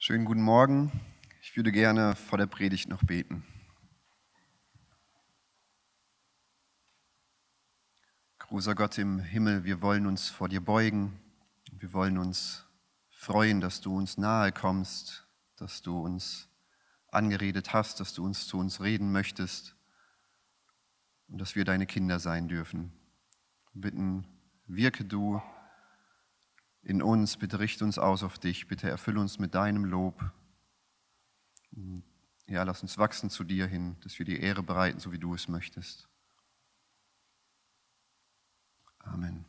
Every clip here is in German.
Schönen guten Morgen. Ich würde gerne vor der Predigt noch beten. Großer Gott im Himmel, wir wollen uns vor dir beugen. Wir wollen uns freuen, dass du uns nahe kommst, dass du uns angeredet hast, dass du zu uns reden möchtest und dass wir deine Kinder sein dürfen. Wir bitten, wirke du in uns, bitte richte uns aus auf dich, bitte erfülle uns mit deinem Lob. Ja, lass uns wachsen zu dir hin, dass wir dir Ehre bereiten, so wie du es möchtest. Amen.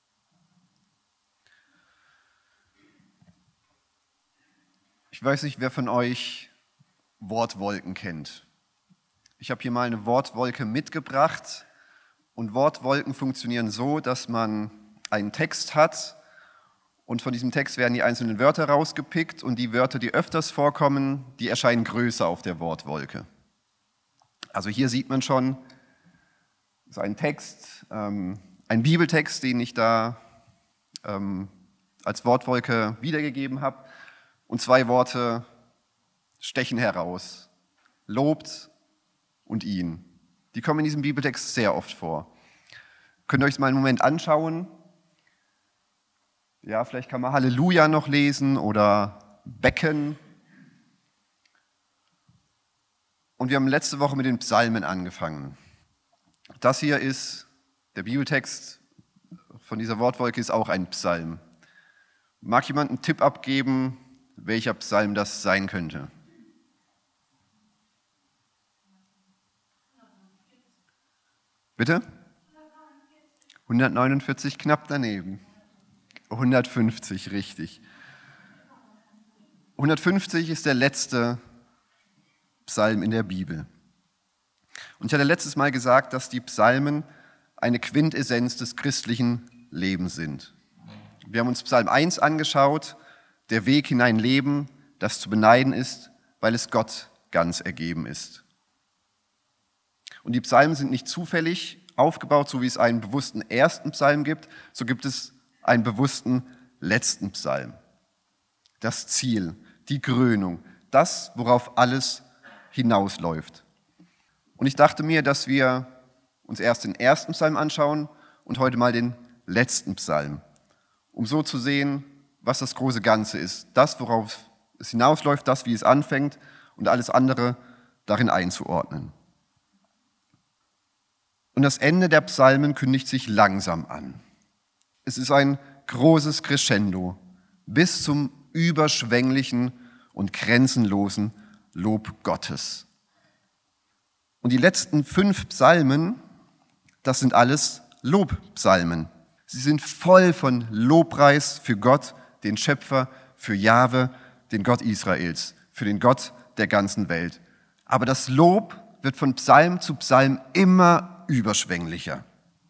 Ich weiß nicht, wer von euch Wortwolken kennt. Ich habe hier mal eine Wortwolke mitgebracht und Wortwolken funktionieren so, dass man einen Text hat und von diesem Text werden die einzelnen Wörter rausgepickt und die Wörter, die öfters vorkommen, die erscheinen größer auf der Wortwolke. Also hier sieht man schon, das ist ein Text, ein Bibeltext, den ich da als Wortwolke wiedergegeben habe. Und zwei Worte stechen heraus, lobt und ihn. Die kommen in diesem Bibeltext sehr oft vor. Könnt ihr euch das mal einen Moment anschauen? Ja, vielleicht kann man Halleluja noch lesen oder Becken. Und wir haben letzte Woche mit den Psalmen angefangen. Das hier ist, der Bibeltext von dieser Wortwolke ist auch ein Psalm. Mag jemand einen Tipp abgeben, welcher Psalm das sein könnte? Bitte? 149, knapp daneben. 150, richtig. 150 ist der letzte Psalm in der Bibel. Und ich hatte letztes Mal gesagt, dass die Psalmen eine Quintessenz des christlichen Lebens sind. Wir haben uns Psalm 1 angeschaut, der Weg in ein Leben, das zu beneiden ist, weil es Gott ganz ergeben ist. Und die Psalmen sind nicht zufällig aufgebaut, so wie es einen bewussten ersten Psalm gibt, so gibt es einen bewussten letzten Psalm. Das Ziel, die Krönung, das, worauf alles hinausläuft. Und ich dachte mir, dass wir uns erst den ersten Psalm anschauen und heute mal den letzten Psalm, um so zu sehen, was das große Ganze ist, das, worauf es hinausläuft, das, wie es anfängt und alles andere darin einzuordnen. Und das Ende der Psalmen kündigt sich langsam an. Es ist ein großes Crescendo bis zum überschwänglichen und grenzenlosen Lob Gottes. Und die letzten 5 Psalmen, das sind alles Lobpsalmen. Sie sind voll von Lobpreis für Gott, den Schöpfer, für Jahwe, den Gott Israels, für den Gott der ganzen Welt. Aber das Lob wird von Psalm zu Psalm immer überschwänglicher.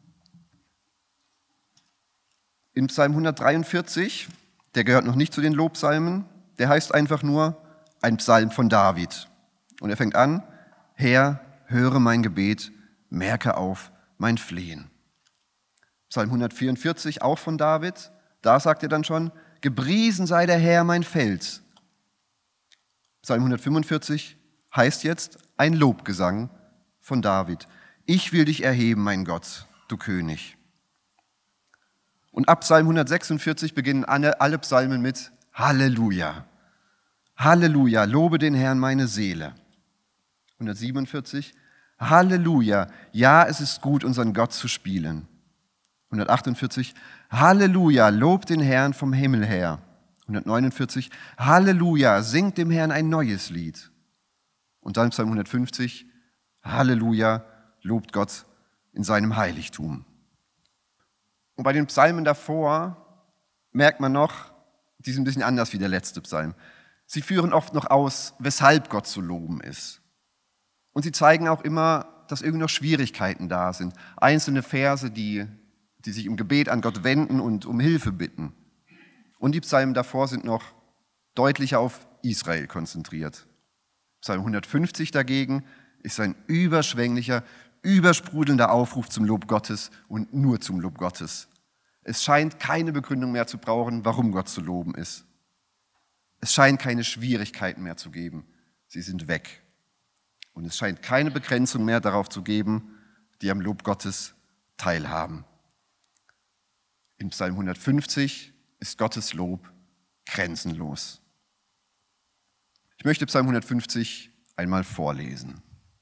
In Psalm 143, der gehört noch nicht zu den Lobpsalmen, der heißt einfach nur ein Psalm von David. Und er fängt an, Herr, höre mein Gebet, merke auf mein Flehen. Psalm 144, auch von David, da sagt er dann schon, gepriesen sei der Herr mein Fels. Psalm 145 heißt jetzt ein Lobgesang von David. Ich will dich erheben, mein Gott, du König. Und ab Psalm 146 beginnen alle Psalmen mit Halleluja. Halleluja, lobe den Herrn meine Seele. 147, Halleluja, ja, es ist gut, unseren Gott zu spielen. 148, Halleluja, lob den Herrn vom Himmel her. 149, Halleluja, singt dem Herrn ein neues Lied. Und dann Psalm 150, Halleluja, lobt Gott in seinem Heiligtum. Und bei den Psalmen davor merkt man noch, die sind ein bisschen anders wie der letzte Psalm. Sie führen oft noch aus, weshalb Gott zu loben ist. Und sie zeigen auch immer, dass irgendwie noch Schwierigkeiten da sind. Einzelne Verse, die sich im Gebet an Gott wenden und um Hilfe bitten. Und die Psalmen davor sind noch deutlicher auf Israel konzentriert. Psalm 150 dagegen ist ein überschwänglicher, übersprudelnder Aufruf zum Lob Gottes und nur zum Lob Gottes. Es scheint keine Begründung mehr zu brauchen, warum Gott zu loben ist. Es scheint keine Schwierigkeiten mehr zu geben. Sie sind weg. Und es scheint keine Begrenzung mehr darauf zu geben, die am Lob Gottes teilhaben. In Psalm 150 ist Gottes Lob grenzenlos. Ich möchte Psalm 150 einmal vorlesen.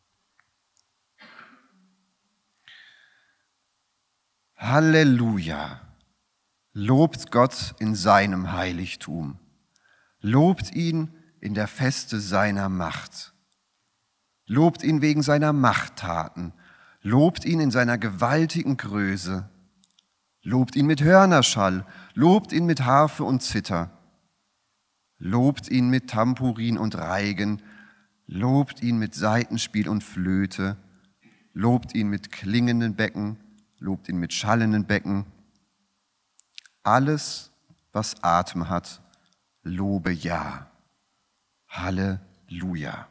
Halleluja! Lobt Gott in seinem Heiligtum. Lobt ihn in der Feste seiner Macht. Lobt ihn wegen seiner Machttaten. Lobt ihn in seiner gewaltigen Größe. Lobt ihn mit Hörnerschall. Lobt ihn mit Harfe und Zither. Lobt ihn mit Tambourin und Reigen. Lobt ihn mit Saitenspiel und Flöte. Lobt ihn mit klingenden Becken. Lobt ihn mit schallenden Becken. Alles, was Atem hat, lobe ja. Halleluja.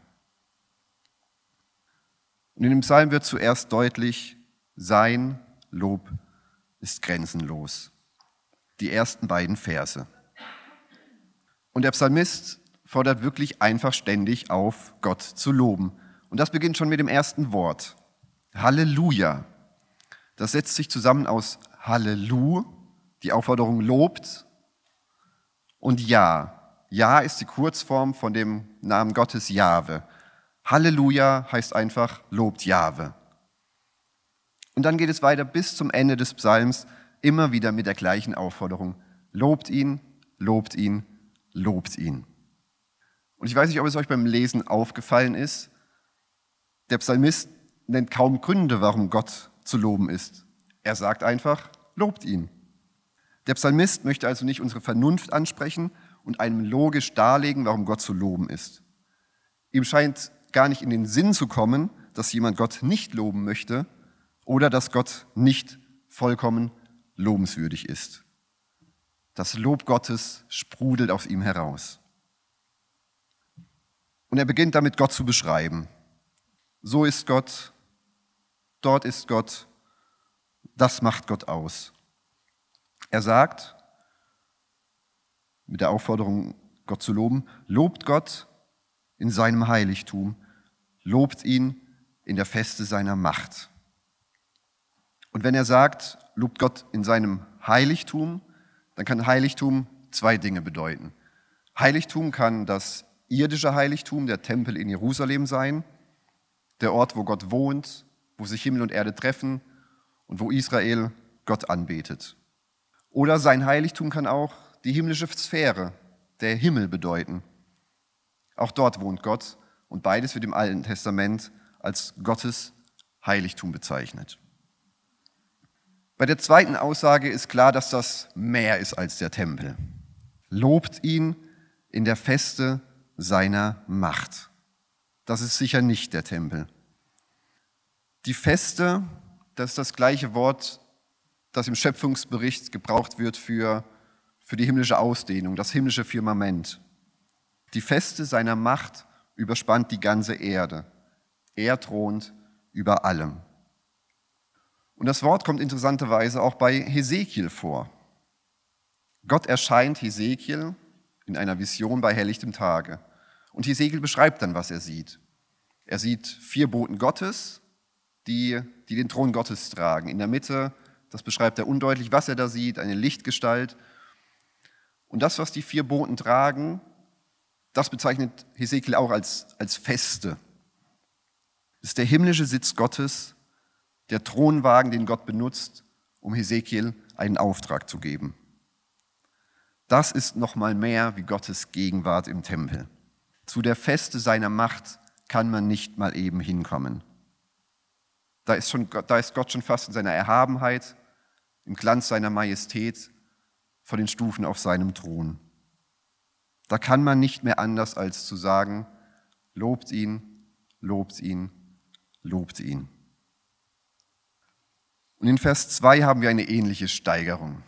Und in dem Psalm wird zuerst deutlich, sein Lob ist grenzenlos. Die ersten beiden Verse. Und der Psalmist fordert wirklich einfach ständig auf, Gott zu loben. Und das beginnt schon mit dem ersten Wort. Halleluja. Das setzt sich zusammen aus Hallelu, die Aufforderung lobt, und Ja. Ja ist die Kurzform von dem Namen Gottes Jahwe. Halleluja heißt einfach lobt Jahwe. Und dann geht es weiter bis zum Ende des Psalms, immer wieder mit der gleichen Aufforderung. Lobt ihn, lobt ihn, lobt ihn. Und ich weiß nicht, ob es euch beim Lesen aufgefallen ist, der Psalmist nennt kaum Gründe, warum Gott zu loben ist. Er sagt einfach, lobt ihn. Der Psalmist möchte also nicht unsere Vernunft ansprechen und einem logisch darlegen, warum Gott zu loben ist. Ihm scheint gar nicht in den Sinn zu kommen, dass jemand Gott nicht loben möchte oder dass Gott nicht vollkommen lobenswürdig ist. Das Lob Gottes sprudelt aus ihm heraus. Und er beginnt damit, Gott zu beschreiben. So ist Gott, dort ist Gott, das macht Gott aus. Er sagt, mit der Aufforderung, Gott zu loben, lobt Gott in seinem Heiligtum, lobt ihn in der Feste seiner Macht. Und wenn er sagt, lobt Gott in seinem Heiligtum, dann kann Heiligtum zwei Dinge bedeuten. Heiligtum kann das irdische Heiligtum, der Tempel in Jerusalem sein, der Ort, wo Gott wohnt, wo sich Himmel und Erde treffen und wo Israel Gott anbetet. Oder sein Heiligtum kann auch die himmlische Sphäre, der Himmel bedeuten. Auch dort wohnt Gott und beides wird im Alten Testament als Gottes Heiligtum bezeichnet. Bei der zweiten Aussage ist klar, dass das mehr ist als der Tempel. Lobt ihn in der Feste seiner Macht. Das ist sicher nicht der Tempel. Die Feste, das ist das gleiche Wort, das im Schöpfungsbericht gebraucht wird für die himmlische Ausdehnung, das himmlische Firmament. Die Feste seiner Macht überspannt die ganze Erde. Er thront über allem. Und das Wort kommt interessanterweise auch bei Hesekiel vor. Gott erscheint Hesekiel in einer Vision bei helllichtem Tage. Und Hesekiel beschreibt dann, was er sieht. Er sieht 4 Boten Gottes, die den Thron Gottes tragen. In der Mitte, das beschreibt er undeutlich, was er da sieht, eine Lichtgestalt. Und das, was die 4 Boten tragen, das bezeichnet Hesekiel auch als Feste. Das ist der himmlische Sitz Gottes, der Thronwagen, den Gott benutzt, um Hesekiel einen Auftrag zu geben. Das ist nochmal mehr wie Gottes Gegenwart im Tempel. Zu der Feste seiner Macht kann man nicht mal eben hinkommen. Da ist Gott schon fast in seiner Erhabenheit, im Glanz seiner Majestät vor den Stufen auf seinem Thron. Da kann man nicht mehr anders als zu sagen, lobt ihn, lobt ihn, lobt ihn. Und in Vers 2 haben wir eine ähnliche Steigerung.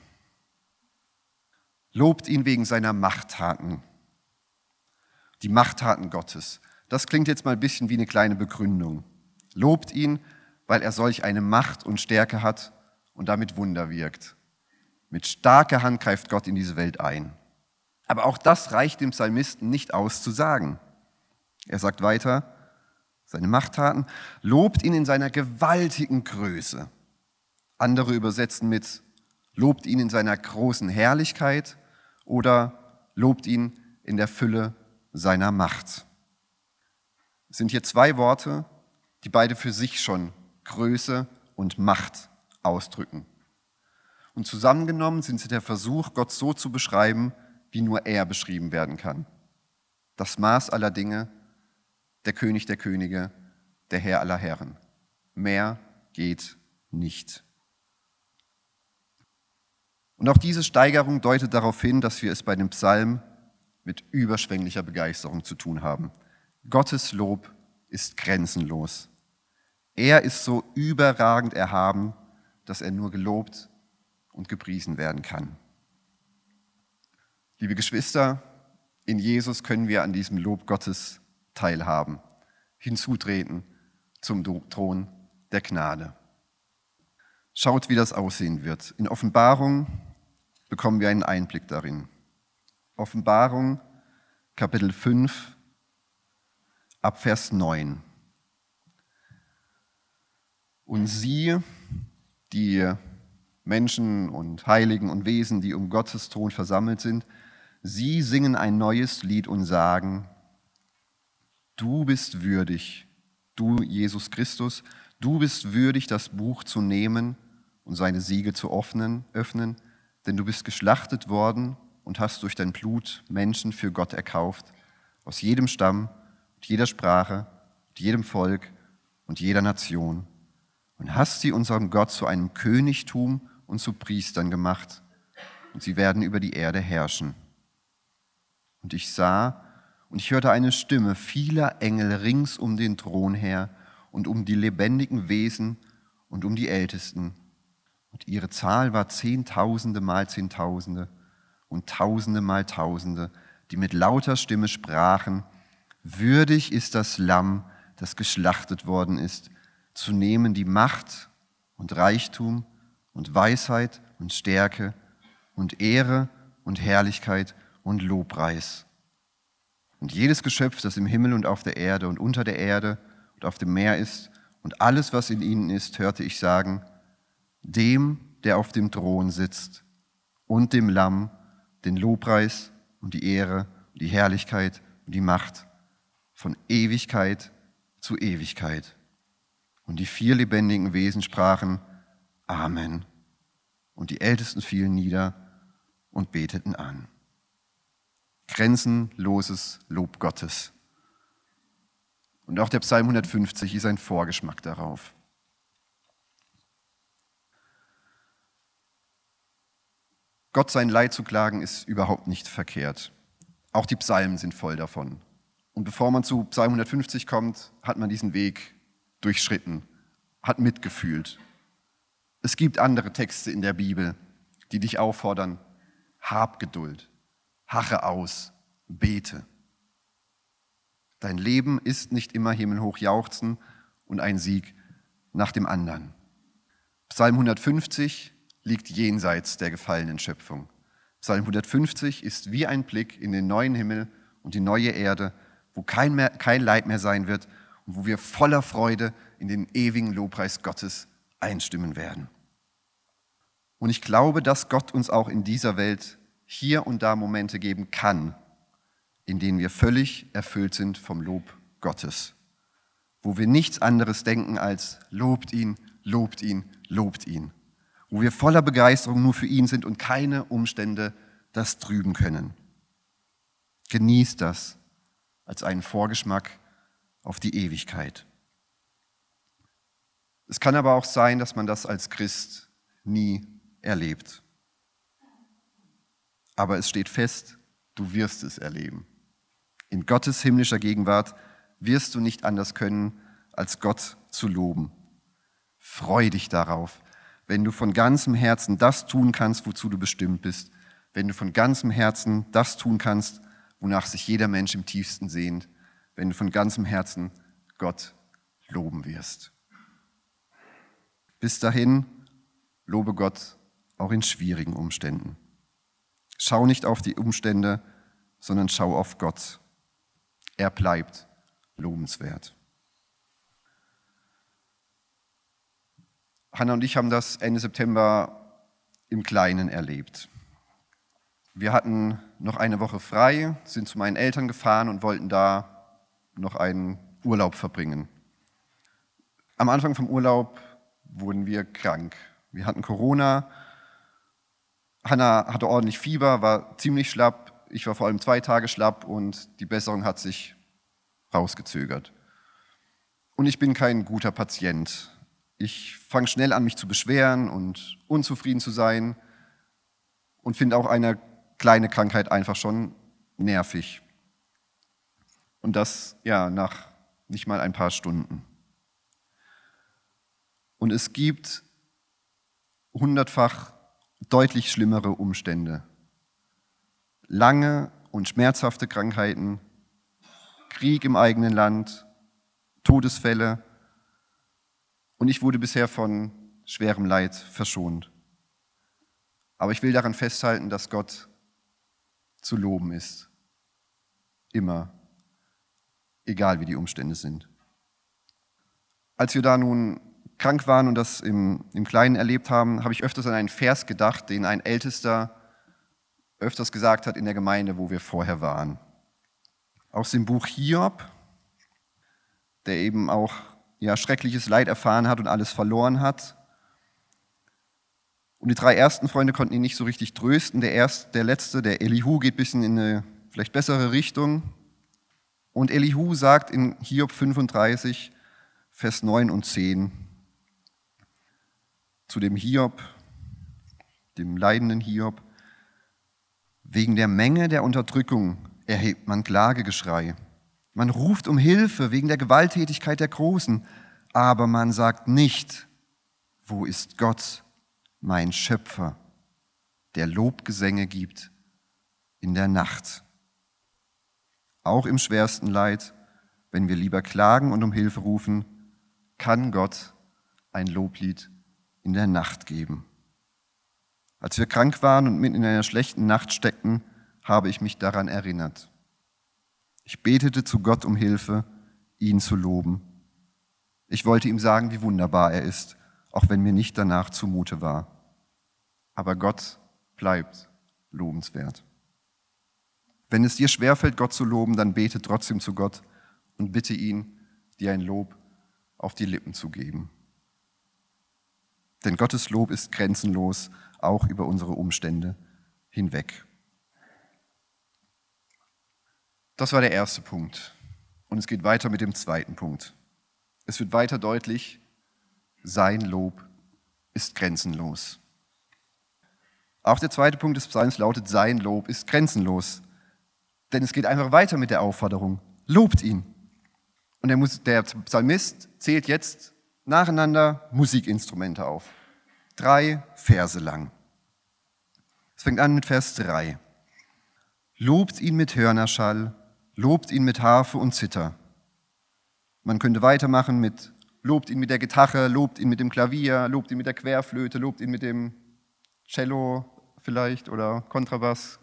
Lobt ihn wegen seiner Machttaten. Die Machttaten Gottes. Das klingt jetzt mal ein bisschen wie eine kleine Begründung. Lobt ihn, weil er solch eine Macht und Stärke hat und damit Wunder wirkt. Mit starker Hand greift Gott in diese Welt ein. Aber auch das reicht dem Psalmisten nicht aus zu sagen. Er sagt weiter, seine Machttaten, lobt ihn in seiner gewaltigen Größe. Andere übersetzen mit, lobt ihn in seiner großen Herrlichkeit oder lobt ihn in der Fülle seiner Macht. Es sind hier zwei Worte, die beide für sich schon Größe und Macht ausdrücken. Und zusammengenommen sind sie der Versuch, Gott so zu beschreiben, wie nur er beschrieben werden kann. Das Maß aller Dinge, der König der Könige, der Herr aller Herren. Mehr geht nicht. Und auch diese Steigerung deutet darauf hin, dass wir es bei dem Psalm mit überschwänglicher Begeisterung zu tun haben. Gottes Lob ist grenzenlos. Er ist so überragend erhaben, dass er nur gelobt und gepriesen werden kann. Liebe Geschwister, in Jesus können wir an diesem Lob Gottes teilhaben, hinzutreten zum Thron der Gnade. Schaut, wie das aussehen wird. In Offenbarung bekommen wir einen Einblick darin. Offenbarung, Kapitel 5, ab Vers 9. Und sie, die Menschen und Heiligen und Wesen, die um Gottes Thron versammelt sind, sie singen ein neues Lied und sagen, du bist würdig, du Jesus Christus, du bist würdig, das Buch zu nehmen und seine Siegel zu öffnen, denn du bist geschlachtet worden und hast durch dein Blut Menschen für Gott erkauft, aus jedem Stamm, und jeder Sprache, und jedem Volk und jeder Nation, und hast sie unserem Gott zu einem Königtum und zu Priestern gemacht, und sie werden über die Erde herrschen. Und ich sah und ich hörte eine Stimme vieler Engel rings um den Thron her und um die lebendigen Wesen und um die Ältesten. Und ihre Zahl war Zehntausende mal Zehntausende und Tausende mal Tausende, die mit lauter Stimme sprachen, würdig ist das Lamm, das geschlachtet worden ist, zu nehmen die Macht und Reichtum und Weisheit und Stärke und Ehre und Herrlichkeit und Lobpreis. Und jedes Geschöpf, das im Himmel und auf der Erde und unter der Erde und auf dem Meer ist und alles, was in ihnen ist, hörte ich sagen, dem, der auf dem Thron sitzt und dem Lamm, den Lobpreis und die Ehre und die Herrlichkeit und die Macht von Ewigkeit zu Ewigkeit. Und die vier lebendigen Wesen sprachen, Amen. Und die Ältesten fielen nieder und beteten an. Grenzenloses Lob Gottes. Und auch der Psalm 150 ist ein Vorgeschmack darauf. Gott sein Leid zu klagen ist überhaupt nicht verkehrt. Auch die Psalmen sind voll davon. Und bevor man zu Psalm 150 kommt, hat man diesen Weg durchschritten, hat mitgefühlt. Es gibt andere Texte in der Bibel, die dich auffordern, hab Geduld, harre aus, bete. Dein Leben ist nicht immer himmelhoch jauchzen und ein Sieg nach dem anderen. Psalm 150 liegt jenseits der gefallenen Schöpfung. Psalm 150 ist wie ein Blick in den neuen Himmel und die neue Erde, wo kein Leid mehr sein wird und wo wir voller Freude in den ewigen Lobpreis Gottes einstimmen werden. Und ich glaube, dass Gott uns auch in dieser Welt hier und da Momente geben kann, in denen wir völlig erfüllt sind vom Lob Gottes, wo wir nichts anderes denken als lobt ihn, lobt ihn, lobt ihn, wo wir voller Begeisterung nur für ihn sind und keine Umstände das trüben können. Genießt das als einen Vorgeschmack auf die Ewigkeit. Es kann aber auch sein, dass man das als Christ nie erlebt. Aber es steht fest, du wirst es erleben. In Gottes himmlischer Gegenwart wirst du nicht anders können, als Gott zu loben. Freu dich darauf, wenn du von ganzem Herzen das tun kannst, wozu du bestimmt bist, wenn du von ganzem Herzen das tun kannst, wonach sich jeder Mensch im tiefsten sehnt, wenn du von ganzem Herzen Gott loben wirst. Bis dahin lobe Gott auch in schwierigen Umständen. Schau nicht auf die Umstände, sondern schau auf Gott. Er bleibt lobenswert. Hannah und ich haben das Ende September im Kleinen erlebt. Wir hatten noch eine Woche frei, sind zu meinen Eltern gefahren und wollten da noch einen Urlaub verbringen. Am Anfang vom Urlaub wurden wir krank. Wir hatten Corona. Hannah hatte ordentlich Fieber, war ziemlich schlapp. Ich war vor allem 2 Tage schlapp und die Besserung hat sich rausgezögert. Und ich bin kein guter Patient. Ich fange schnell an, mich zu beschweren und unzufrieden zu sein und finde auch eine kleine Krankheit einfach schon nervig. Und das nach nicht mal ein paar Stunden. Und es gibt 100-fach deutlich schlimmere Umstände. Lange und schmerzhafte Krankheiten, Krieg im eigenen Land, Todesfälle. Und ich wurde bisher von schwerem Leid verschont. Aber ich will daran festhalten, dass Gott zu loben ist. Immer. Egal wie die Umstände sind. Als wir da nun krank waren und das im Kleinen erlebt haben, habe ich öfters an einen Vers gedacht, den ein Ältester öfters gesagt hat in der Gemeinde, wo wir vorher waren. Aus dem Buch Hiob, der eben auch schreckliches Leid erfahren hat und alles verloren hat. Und die 3 ersten Freunde konnten ihn nicht so richtig trösten. Der letzte, der Elihu, geht ein bisschen in eine vielleicht bessere Richtung. Und Elihu sagt in Hiob 35, Vers 9 und 10 zu dem Hiob, dem leidenden Hiob: Wegen der Menge der Unterdrückung erhebt man Klagegeschrei. Man ruft um Hilfe wegen der Gewalttätigkeit der Großen, aber man sagt nicht, wo ist Gott, mein Schöpfer, der Lobgesänge gibt in der Nacht. Auch im schwersten Leid, wenn wir lieber klagen und um Hilfe rufen, kann Gott ein Loblied in der Nacht geben. Als wir krank waren und mitten in einer schlechten Nacht steckten, habe ich mich daran erinnert. Ich betete zu Gott um Hilfe, ihn zu loben. Ich wollte ihm sagen, wie wunderbar er ist, auch wenn mir nicht danach zumute war. Aber Gott bleibt lobenswert. Wenn es dir schwerfällt, Gott zu loben, dann bete trotzdem zu Gott und bitte ihn, dir ein Lob auf die Lippen zu geben. Denn Gottes Lob ist grenzenlos, auch über unsere Umstände hinweg. Das war der erste Punkt. Und es geht weiter mit dem zweiten Punkt. Es wird weiter deutlich, sein Lob ist grenzenlos. Auch der zweite Punkt des Psalms lautet, sein Lob ist grenzenlos. Denn es geht einfach weiter mit der Aufforderung, lobt ihn. Und der Psalmist zählt jetzt nacheinander Musikinstrumente auf. 3 Verse lang. Es fängt an mit Vers 3. Lobt ihn mit Hörnerschall, lobt ihn mit Harfe und Zither. Man könnte weitermachen mit lobt ihn mit der Gitarre, lobt ihn mit dem Klavier, lobt ihn mit der Querflöte, lobt ihn mit dem Cello vielleicht oder Kontrabass.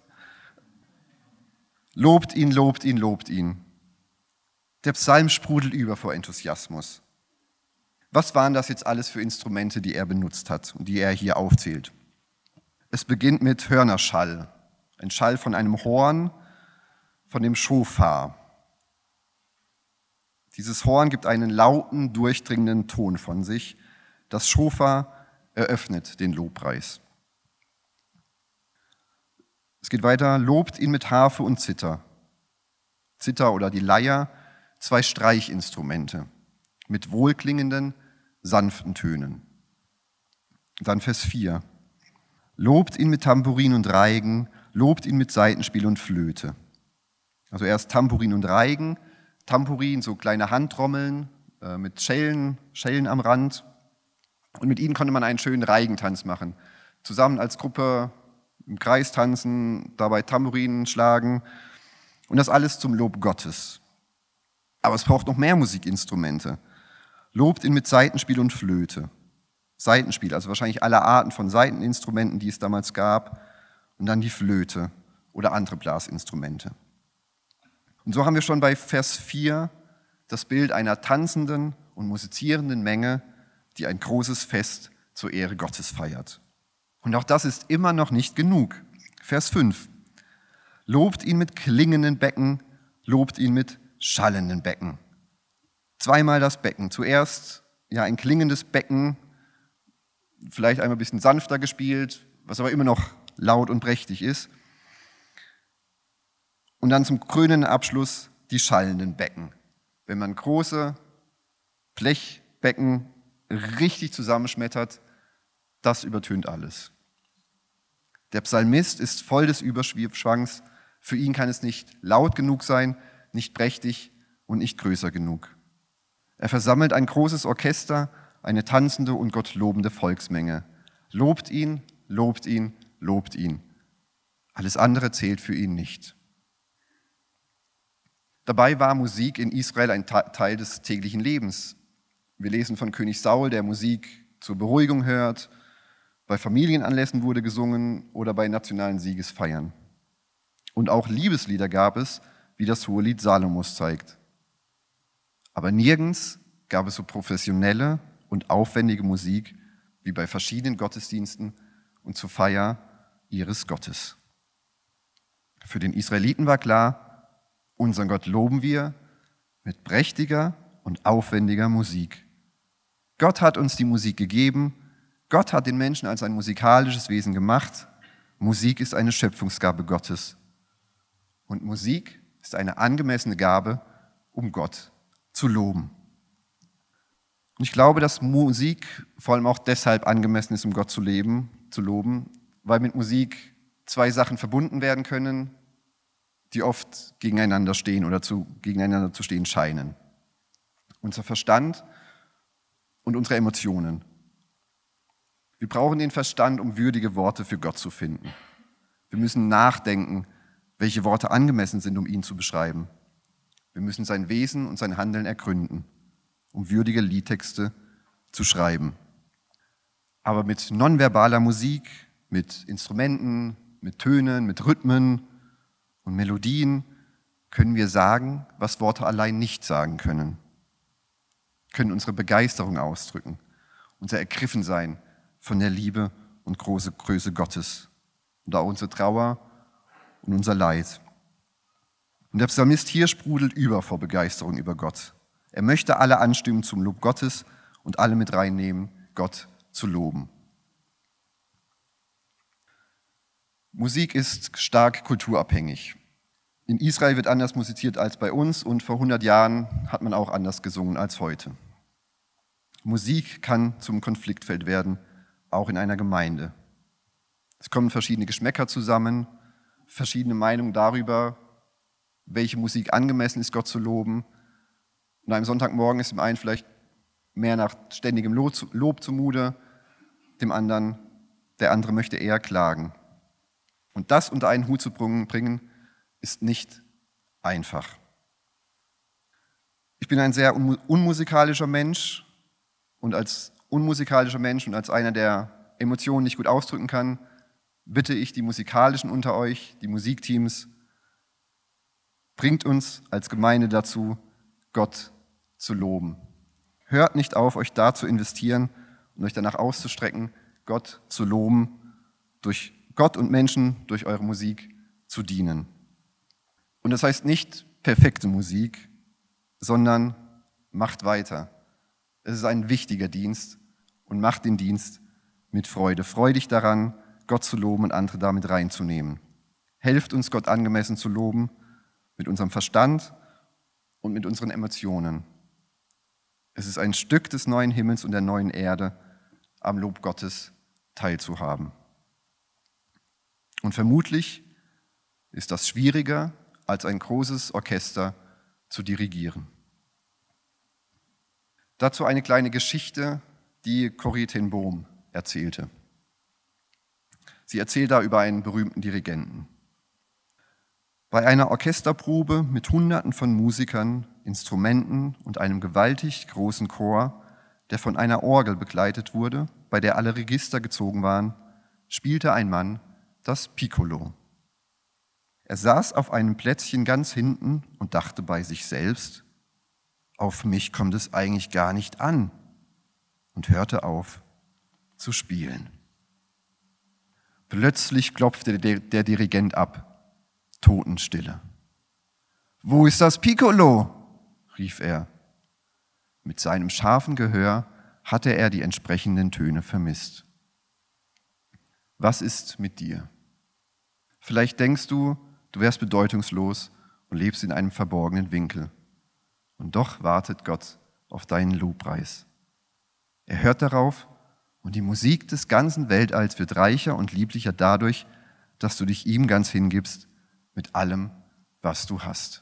Lobt ihn, lobt ihn, lobt ihn. Der Psalm sprudelt über vor Enthusiasmus. Was waren das jetzt alles für Instrumente, die er benutzt hat und die er hier aufzählt? Es beginnt mit Hörnerschall, ein Schall von einem Horn, von dem Schofar. Dieses Horn gibt einen lauten, durchdringenden Ton von sich. Das Schofar eröffnet den Lobpreis. Es geht weiter, lobt ihn mit Harfe und Zither. Zither oder die Leier, 2 Streichinstrumente mit wohlklingenden, sanften Tönen. Dann Vers 4. Lobt ihn mit Tambourin und Reigen, lobt ihn mit Saitenspiel und Flöte. Also erst Tambourin und Reigen, Tambourin, so kleine Handtrommeln mit Schellen am Rand. Und mit ihnen konnte man einen schönen Reigentanz machen. Zusammen als Gruppe im Kreis tanzen, dabei Tambourinen schlagen und das alles zum Lob Gottes. Aber es braucht noch mehr Musikinstrumente. Lobt ihn mit Saitenspiel und Flöte. Saitenspiel, also wahrscheinlich alle Arten von Saiteninstrumenten, die es damals gab, und dann die Flöte oder andere Blasinstrumente. Und so haben wir schon bei Vers 4 das Bild einer tanzenden und musizierenden Menge, die ein großes Fest zur Ehre Gottes feiert. Und auch das ist immer noch nicht genug. Vers 5. Lobt ihn mit klingenden Becken, lobt ihn mit schallenden Becken. Zweimal das Becken. Zuerst ein klingendes Becken, vielleicht einmal ein bisschen sanfter gespielt, was aber immer noch laut und prächtig ist. Und dann zum krönenden Abschluss die schallenden Becken. Wenn man große Blechbecken richtig zusammenschmettert, das übertönt alles. Der Psalmist ist voll des Überschwangs. Für ihn kann es nicht laut genug sein, nicht prächtig und nicht größer genug. Er versammelt ein großes Orchester, eine tanzende und Gott lobende Volksmenge. Lobt ihn, lobt ihn, lobt ihn. Alles andere zählt für ihn nicht. Dabei war Musik in Israel ein Teil des täglichen Lebens. Wir lesen von König Saul, der Musik zur Beruhigung hört, bei Familienanlässen wurde gesungen oder bei nationalen Siegesfeiern. Und auch Liebeslieder gab es, wie das Hohelied Salomos zeigt. Aber nirgends gab es so professionelle und aufwendige Musik wie bei verschiedenen Gottesdiensten und zur Feier ihres Gottes. Für den Israeliten war klar, unseren Gott loben wir mit prächtiger und aufwendiger Musik. Gott hat uns die Musik gegeben, Gott hat den Menschen als ein musikalisches Wesen gemacht. Musik ist eine Schöpfungsgabe Gottes. Und Musik ist eine angemessene Gabe, um Gott zu loben. Und ich glaube, dass Musik vor allem auch deshalb angemessen ist, um Gott zu loben, weil mit Musik zwei Sachen verbunden werden können, die oft gegeneinander stehen oder gegeneinander zu stehen scheinen. Unser Verstand und unsere Emotionen. Wir brauchen den Verstand, um würdige Worte für Gott zu finden. Wir müssen nachdenken, welche Worte angemessen sind, um ihn zu beschreiben. Wir müssen sein Wesen und sein Handeln ergründen, um würdige Liedtexte zu schreiben. Aber mit nonverbaler Musik, mit Instrumenten, mit Tönen, mit Rhythmen und Melodien können wir sagen, was Worte allein nicht sagen können. Können unsere Begeisterung ausdrücken, unser Ergriffensein von der Liebe und große Größe Gottes und auch unsere Trauer und unser Leid. Und der Psalmist hier sprudelt über vor Begeisterung über Gott. Er möchte alle anstimmen zum Lob Gottes und alle mit reinnehmen, Gott zu loben. Musik ist stark kulturabhängig. In Israel wird anders musiziert als bei uns und vor 100 Jahren hat man auch anders gesungen als heute. Musik kann zum Konfliktfeld werden, auch in einer Gemeinde. Es kommen verschiedene Geschmäcker zusammen, verschiedene Meinungen darüber, welche Musik angemessen ist, Gott zu loben. Und am Sonntagmorgen ist dem einen vielleicht mehr nach ständigem Lob zumute, der andere möchte eher klagen. Und das unter einen Hut zu bringen, ist nicht einfach. Ich bin ein sehr unmusikalischer Mensch und als unmusikalischer Mensch und als einer, der Emotionen nicht gut ausdrücken kann, bitte ich die Musikalischen unter euch, die Musikteams, bringt uns als Gemeinde dazu, Gott zu loben. Hört nicht auf, euch da zu investieren und euch danach auszustrecken, Gott zu loben, durch Gott und Menschen durch eure Musik zu dienen. Und das heißt nicht perfekte Musik, sondern macht weiter. Es ist ein wichtiger Dienst und macht den Dienst mit Freude. Freu dich daran, Gott zu loben und andere damit reinzunehmen. Helft uns, Gott angemessen zu loben, mit unserem Verstand und mit unseren Emotionen. Es ist ein Stück des neuen Himmels und der neuen Erde, am Lob Gottes teilzuhaben. Und vermutlich ist das schwieriger, als ein großes Orchester zu dirigieren. Dazu eine kleine Geschichte, die Corrie ten Boom erzählte. Sie erzählt da über einen berühmten Dirigenten. Bei einer Orchesterprobe mit Hunderten von Musikern, Instrumenten und einem gewaltig großen Chor, der von einer Orgel begleitet wurde, bei der alle Register gezogen waren, spielte ein Mann das Piccolo. Er saß auf einem Plätzchen ganz hinten und dachte bei sich selbst, auf mich kommt es eigentlich gar nicht an, und hörte auf zu spielen. Plötzlich klopfte der Dirigent ab. Totenstille. »Wo ist das Piccolo?« rief er. Mit seinem scharfen Gehör hatte er die entsprechenden Töne vermisst. Was ist mit dir? Vielleicht denkst du, du wärst bedeutungslos und lebst in einem verborgenen Winkel. Und doch wartet Gott auf deinen Lobpreis. Er hört darauf und die Musik des ganzen Weltalls wird reicher und lieblicher dadurch, dass du dich ihm ganz hingibst mit allem, was du hast.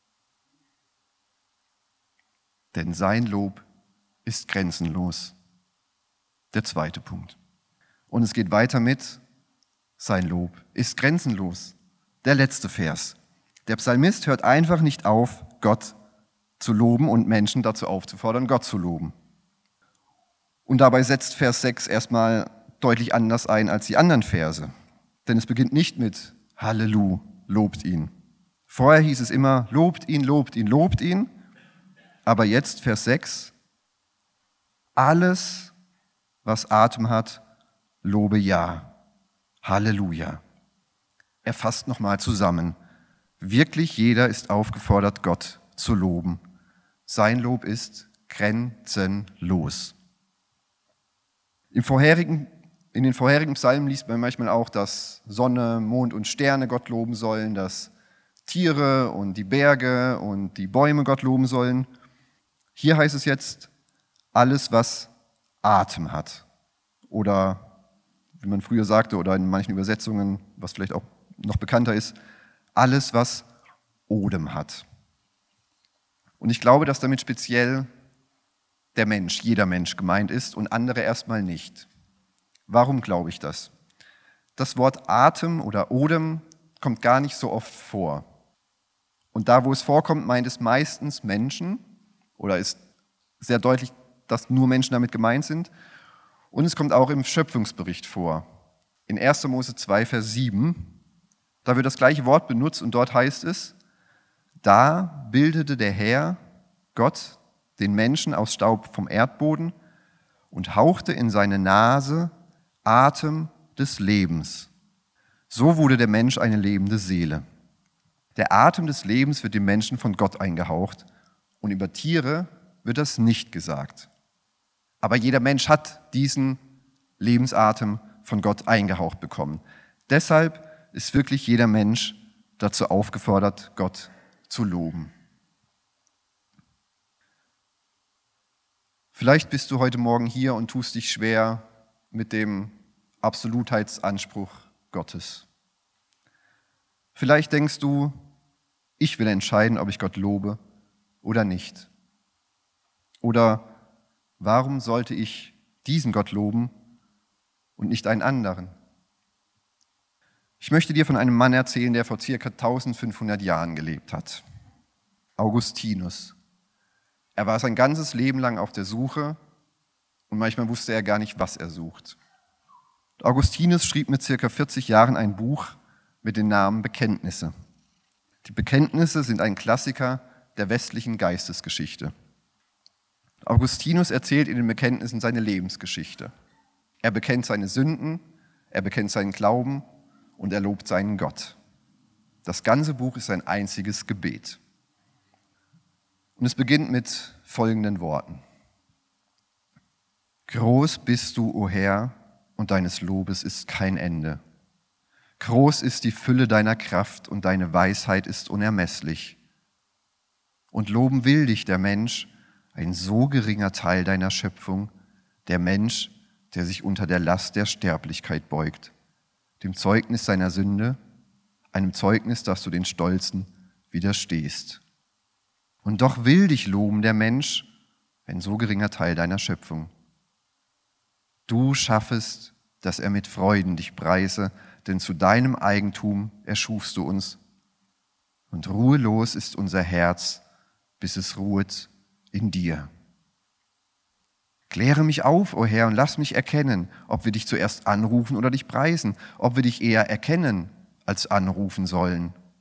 Denn sein Lob ist grenzenlos. Der zweite Punkt. Und es geht weiter mit, sein Lob ist grenzenlos. Der letzte Vers. Der Psalmist hört einfach nicht auf, Gott zu loben und Menschen dazu aufzufordern, Gott zu loben. Und dabei setzt Vers 6 erstmal deutlich anders ein als die anderen Verse. Denn es beginnt nicht mit Halleluja, lobt ihn. Vorher hieß es immer, lobt ihn, lobt ihn, lobt ihn. Aber jetzt Vers 6, alles, was Atem hat, lobe ja. Halleluja. Er fasst nochmal zusammen. Wirklich jeder ist aufgefordert, Gott zu loben. Sein Lob ist grenzenlos. In den vorherigen Psalmen liest man manchmal auch, dass Sonne, Mond und Sterne Gott loben sollen, dass Tiere und die Berge und die Bäume Gott loben sollen. Hier heißt es jetzt, alles, was Atem hat. Oder, wie man früher sagte, oder in manchen Übersetzungen, was vielleicht auch noch bekannter ist, alles, was Odem hat. Und ich glaube, dass damit speziell der Mensch, jeder Mensch gemeint ist und andere erstmal nicht. Warum glaube ich das? Das Wort Atem oder Odem kommt gar nicht so oft vor. Und da, wo es vorkommt, meint es meistens Menschen oder ist sehr deutlich, dass nur Menschen damit gemeint sind. Und es kommt auch im Schöpfungsbericht vor. In 1. Mose 2, Vers 7, da wird das gleiche Wort benutzt und dort heißt es, da bildete der Herr, Gott, den Menschen aus Staub vom Erdboden und hauchte in seine Nase Atem des Lebens. So wurde der Mensch eine lebende Seele. Der Atem des Lebens wird dem Menschen von Gott eingehaucht und über Tiere wird das nicht gesagt. Aber jeder Mensch hat diesen Lebensatem von Gott eingehaucht bekommen. Deshalb ist wirklich jeder Mensch dazu aufgefordert, Gott zu loben. Vielleicht bist du heute Morgen hier und tust dich schwer mit dem Absolutheitsanspruch Gottes. Vielleicht denkst du, ich will entscheiden, ob ich Gott lobe oder nicht. Oder warum sollte ich diesen Gott loben und nicht einen anderen? Ich möchte dir von einem Mann erzählen, der vor ca. 1500 Jahren gelebt hat. Augustinus. Er war sein ganzes Leben lang auf der Suche und manchmal wusste er gar nicht, was er sucht. Augustinus schrieb mit ca. 40 Jahren ein Buch mit dem Namen Bekenntnisse. Die Bekenntnisse sind ein Klassiker der westlichen Geistesgeschichte. Augustinus erzählt in den Bekenntnissen seine Lebensgeschichte. Er bekennt seine Sünden, er bekennt seinen Glauben und er lobt seinen Gott. Das ganze Buch ist ein einziges Gebet. Und es beginnt mit folgenden Worten. Groß bist du, o Herr, und deines Lobes ist kein Ende. Groß ist die Fülle deiner Kraft und deine Weisheit ist unermesslich. Und loben will dich der Mensch, ein so geringer Teil deiner Schöpfung, der Mensch, der sich unter der Last der Sterblichkeit beugt, dem Zeugnis seiner Sünde, einem Zeugnis, dass du den Stolzen widerstehst. Und doch will dich loben der Mensch, ein so geringer Teil deiner Schöpfung. Du schaffest, dass er mit Freuden dich preise, denn zu deinem Eigentum erschufst du uns. Und ruhelos ist unser Herz, bis es ruhet in dir. Kläre mich auf, o Herr, und lass mich erkennen, ob wir dich zuerst anrufen oder dich preisen, ob wir dich eher erkennen als anrufen sollen.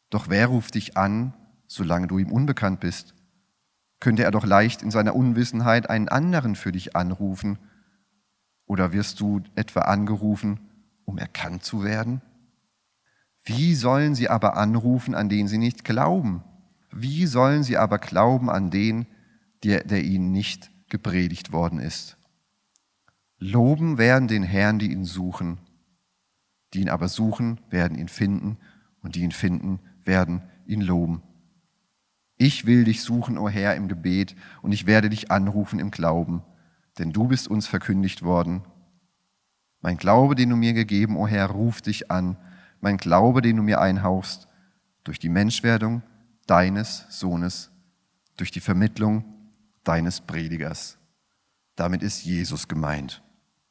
Doch wer ruft dich an, solange du ihm unbekannt bist? Könnte er doch leicht in seiner Unwissenheit einen anderen für dich anrufen? Oder wirst du etwa angerufen, um erkannt zu werden? Wie sollen sie aber anrufen, an den sie nicht glauben? Wie sollen sie aber glauben an den, der ihnen nicht gepredigt worden ist? Loben werden den Herrn, die ihn suchen. Die ihn aber suchen, werden ihn finden, und die ihn finden, werden ihn loben. Ich will dich suchen, o Herr, im Gebet, und ich werde dich anrufen im Glauben, denn du bist uns verkündigt worden. Mein Glaube, den du mir gegeben, o Herr, ruft dich an. Mein Glaube, den du mir einhauchst, durch die Menschwerdung deines Sohnes, durch die Vermittlung deines Predigers. Damit ist Jesus gemeint.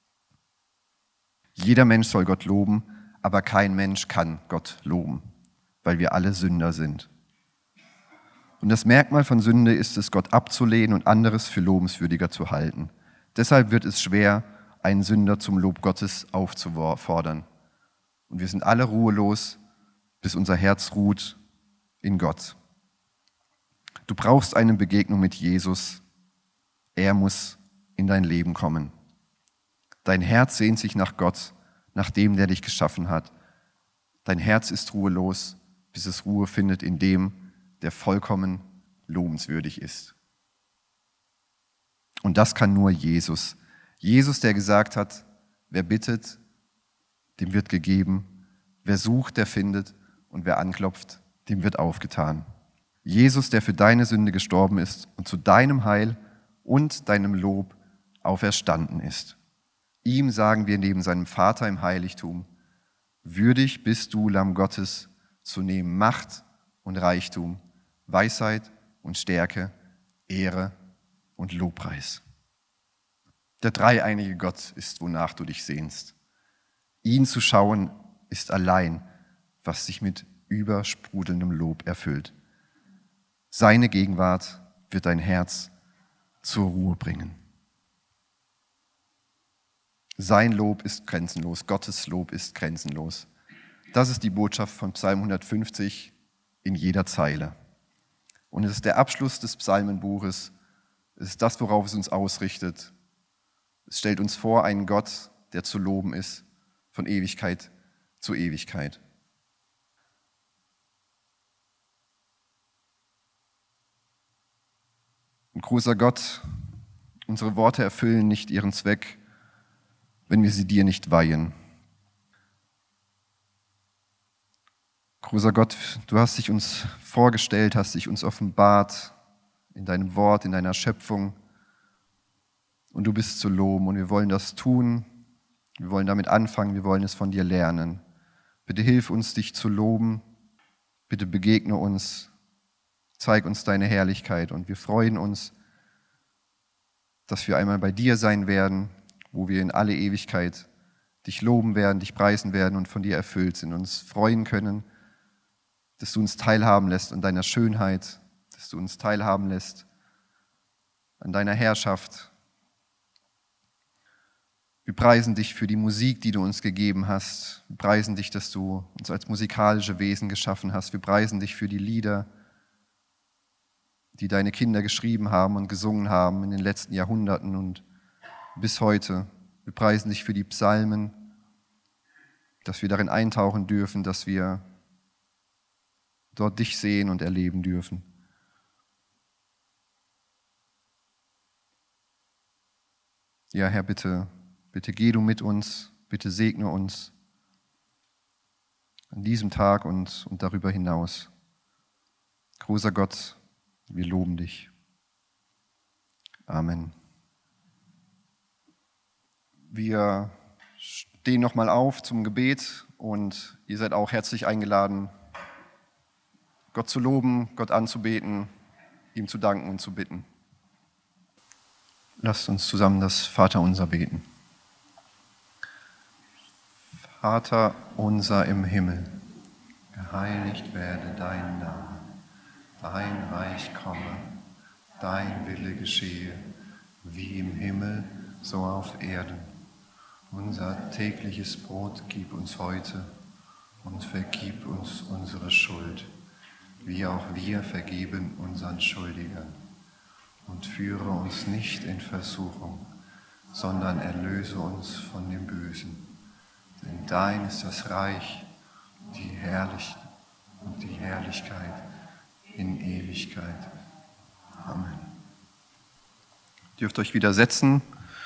Jeder Mensch soll Gott loben, aber kein Mensch kann Gott loben, weil wir alle Sünder sind. Und das Merkmal von Sünde ist es, Gott abzulehnen und anderes für lobenswürdiger zu halten. Deshalb wird es schwer, einen Sünder zum Lob Gottes aufzufordern. Und wir sind alle ruhelos, bis unser Herz ruht in Gott. Du brauchst eine Begegnung mit Jesus. Er muss in dein Leben kommen. Dein Herz sehnt sich nach Gott, nach dem, der dich geschaffen hat. Dein Herz ist ruhelos, bis es Ruhe findet in dem, der vollkommen lobenswürdig ist. Und das kann nur Jesus. Jesus, der gesagt hat, wer bittet, dem wird gegeben. Wer sucht, der findet. Und wer anklopft, dem wird aufgetan. Jesus, der für deine Sünde gestorben ist und zu deinem Heil und deinem Lob auferstanden ist. Ihm sagen wir neben seinem Vater im Heiligtum, würdig bist du, Lamm Gottes, zu nehmen Macht und Reichtum, Weisheit und Stärke, Ehre und Lobpreis. Der dreieinige Gott ist, wonach du dich sehnst. Ihn zu schauen ist allein, was dich mit übersprudelndem Lob erfüllt. Seine Gegenwart wird dein Herz zur Ruhe bringen. Sein Lob ist grenzenlos, Gottes Lob ist grenzenlos. Das ist die Botschaft von Psalm 150 in jeder Zeile. Und es ist der Abschluss des Psalmenbuches. Es ist das, worauf es uns ausrichtet. Es stellt uns vor einen Gott, der zu loben ist, von Ewigkeit zu Ewigkeit. Und großer Gott, unsere Worte erfüllen nicht ihren Zweck, wenn wir sie dir nicht weihen. Großer Gott, du hast dich uns vorgestellt, hast dich uns offenbart in deinem Wort, in deiner Schöpfung. Und du bist zu loben und wir wollen das tun. Wir wollen damit anfangen, wir wollen es von dir lernen. Bitte hilf uns, dich zu loben. Bitte begegne uns. Zeig uns deine Herrlichkeit und wir freuen uns, dass wir einmal bei dir sein werden, wo wir in alle Ewigkeit dich loben werden, dich preisen werden und von dir erfüllt sind, uns freuen können, dass du uns teilhaben lässt an deiner Schönheit, dass du uns teilhaben lässt an deiner Herrschaft. Wir preisen dich für die Musik, die du uns gegeben hast. Wir preisen dich, dass du uns als musikalische Wesen geschaffen hast. Wir preisen dich für die Lieder, die deine Kinder geschrieben haben und gesungen haben in den letzten Jahrhunderten und bis heute. Wir preisen dich für die Psalmen, dass wir darin eintauchen dürfen, dass wir dort dich sehen und erleben dürfen. Ja, Herr, bitte geh du mit uns, bitte segne uns an diesem Tag und darüber hinaus. Großer Gott, wir loben dich. Amen. Wir stehen nochmal auf zum Gebet und ihr seid auch herzlich eingeladen, Gott zu loben, Gott anzubeten, ihm zu danken und zu bitten. Lasst uns zusammen das Vaterunser beten. Vater unser im Himmel, geheiligt werde dein Name, dein Reich komme, dein Wille geschehe, wie im Himmel, so auf Erden. Unser tägliches Brot gib uns heute und vergib uns unsere Schuld, wie auch wir vergeben unseren Schuldigern. Und führe uns nicht in Versuchung, sondern erlöse uns von dem Bösen. Denn dein ist das Reich, die Herrlichkeit in Ewigkeit. Amen. Ihr dürft euch wieder setzen.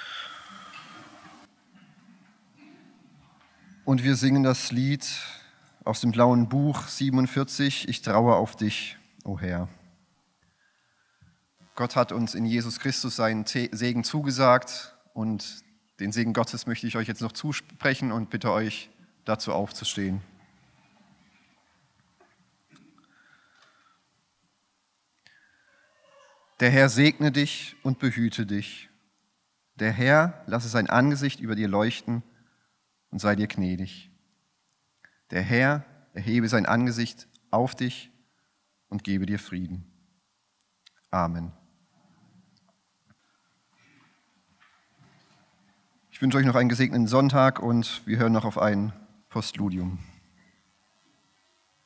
Und wir singen das Lied aus dem blauen Buch 47, Ich traue auf dich, o Herr. Gott hat uns in Jesus Christus seinen Segen zugesagt und den Segen Gottes möchte ich euch jetzt noch zusprechen und bitte euch dazu aufzustehen. Der Herr segne dich und behüte dich. Der Herr lasse sein Angesicht über dir leuchten und sei dir gnädig. Der Herr erhebe sein Angesicht auf dich und gebe dir Frieden. Amen. Ich wünsche euch noch einen gesegneten Sonntag und wir hören noch auf ein Postludium.